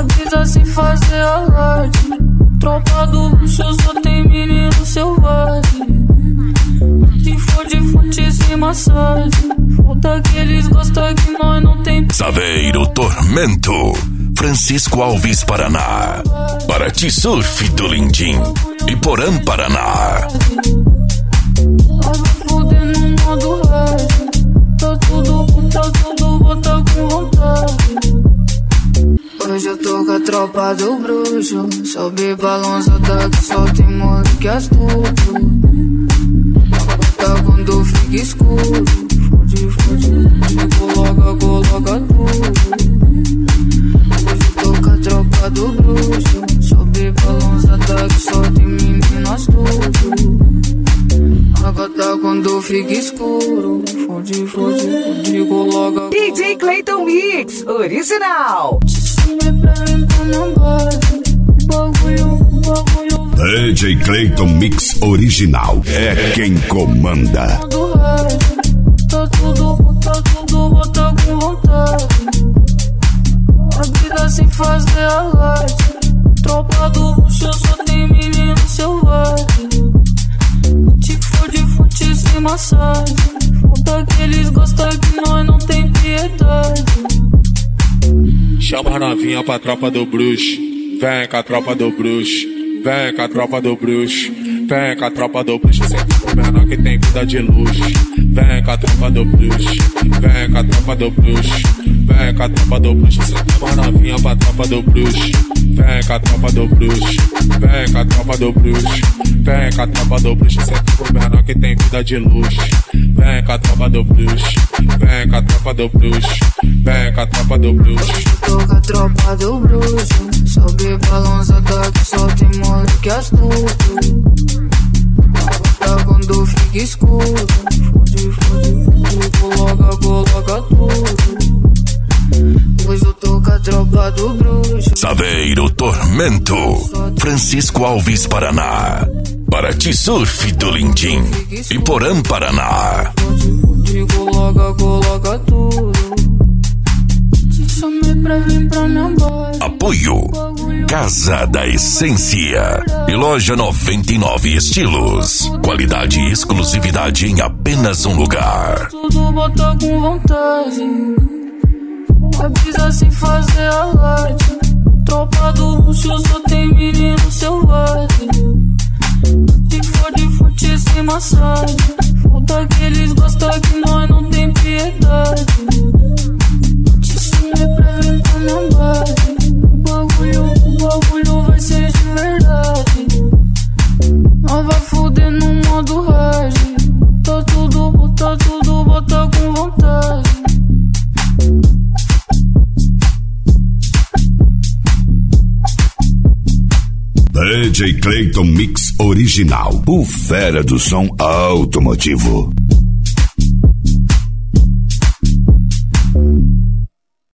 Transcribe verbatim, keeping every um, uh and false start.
Avisa sem fazer alarde. Tropa do bruxo só tem menino selvagem. Se for de fute sem massagem. Falta que eles gostam que nós não tem. Saveiro Tormento, Francisco Alves, Paraná. Paraty Surf do Lindim, Iporã, Paraná. Nós vai foder no modo hard. Tá tudo, tá tudo, bota com vontade. Hoje eu tô com a tropa do bruxo. Sobe balançada que só tem moleque astuto. Tá quando fica escuro. Fode, fode, fode, coloca, coloca tudo. Hoje eu tô com a tropa do bruxo. Sobe balançada que só tem menino astuto. Tá quando fica escuro. Fode, fode, fode, coloca. D J Clayton Mix Original. D J Clayton Mix Original é quem comanda. Tá tudo, tá tudo, bota com vontade. A vida sem fazer alarde. Tropa do bruxo só tem menino selvagem. Te fode, fute sem massagem. Falta que eles gostam que nós não tem piedade. Chama a novinha pra tropa do bruxo. Vem com a tropa do bruxo. Vem com a tropa do bruxo. Vem com a tropa do bruxo. Sempre com menor que tem vida de luxo. Vem com a tropa do bruxo. Vem com a tropa do bruxo. Vem com a tropa do bruxo. Chama a novinha pra tropa do bruxo. Vem com a tropa do bruxo. Vem com a tropa do bruxo. Vem com a tropa do bruxo. Sempre com menor que tem vida de luxo. Vem com a tropa do bruxo. Vem com a tropa do bruxo. Vem com a tropa do bruxo. Tô com a tropa do bruxo. Sobe balançada que só tem moleque astuto. Tá quando fica escuro. Fode, fode, fode, coloca, coloca tudo. Hoje eu tô com a tropa do bruxo. Saveiro Tormento, Francisco Alves, Paraná. Paraty Surf do Lindim, Iporã, Paraná. Fode, coloca, coloca tudo. Te chamei pra vir pra minha base. Apoio Casa da Essência e Loja noventa e nove Estilos. Qualidade e exclusividade em apenas um lugar. Tudo bota com vontade. Avisa sem fazer alarde. Tropa do bruxo só tem menino selvagem. Se for de fute sem massagem. Falta que eles gostam que nós não tem piedade. Te chamei pra vir pra minha base. O bagulho, o bagulho vai ser de verdade. Nós vai foder no modo hard. Tá tudo, tá tudo, bota com vontade. D J Clayton Mix Original, o fera do som automotivo.